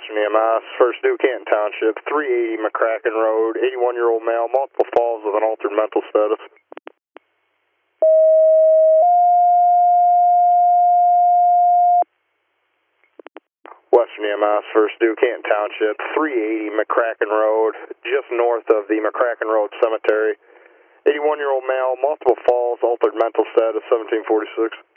Western EMS, First Due, Canton Township, 380 McCracken Road, 81-year-old male, multiple falls with an altered mental status. Western EMS, First Due, Canton Township, 380 McCracken Road, just north of the McCracken Road Cemetery. 81-year-old male, multiple falls, altered mental status, 1746.